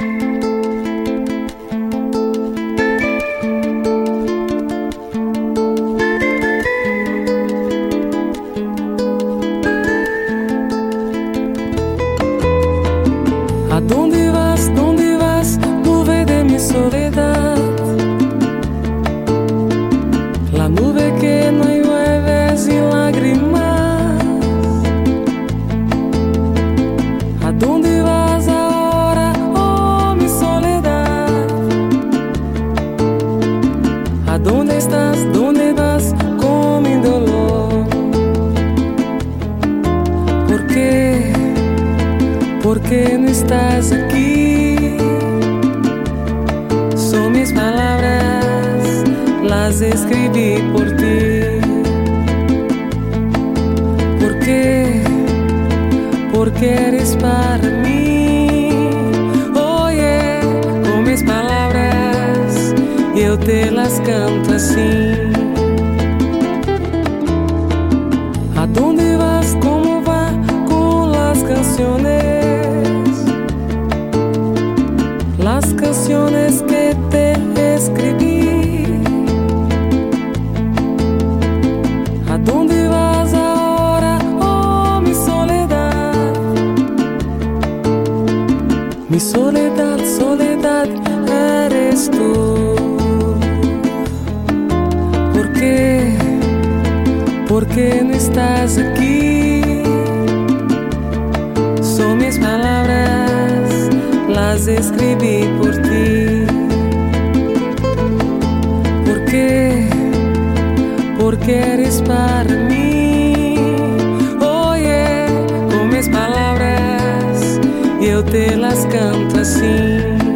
¿A dónde vas, nube de mi soledad? La nube que no llueve sin lágrimas. ¿A dónde vas ahora, oh mi soledad? ¿A dónde estás, dónde vas con mi dolor? ¿Por qué? ¿Por qué no estás aquí? Son mis palabras, las escribí por ti. ¿Por qué? Porque eres para mí. Oye, con mis palabras yo te las canto así. ¿A dónde vas? ¿Cómo va con las canciones? Las canciones que te escribí. ¿A dónde vas ahora, oh mi soledad? Mi soledad, soledad, eres tú. ¿Por qué? ¿Por qué no estás aquí? Son mis palabras, las escribí por ti. ¿Por qué? Porque eres para mí. Oye, con mis palabras yo te las canto así.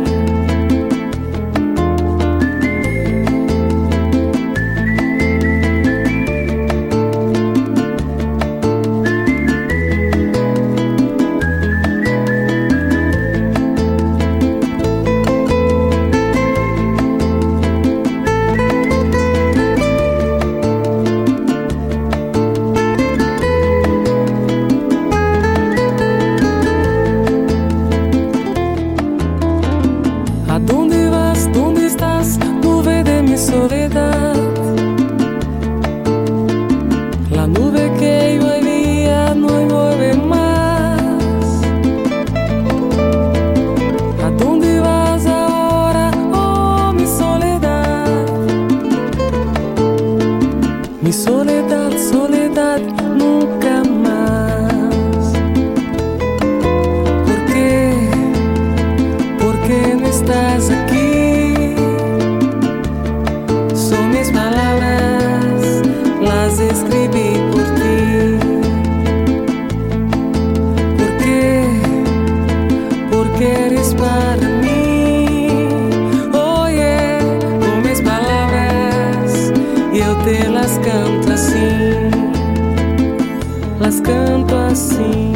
¿A dónde vas? ¿Dónde estás? Nube de mi soledad. La nube que llovía no llueve más. ¿A dónde vas ahora, oh mi soledad? Mi soledad, soledad, nunca más. ¿Por qué? ¿Por qué no estás aquí? Son mis palabras, las escribí por ti. ¿Por qué? Porque eres para mí. Oye, con mis palabras yo te las canto así. Las canto así.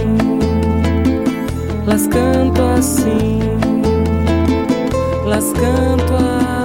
Las canto así. Las canto así.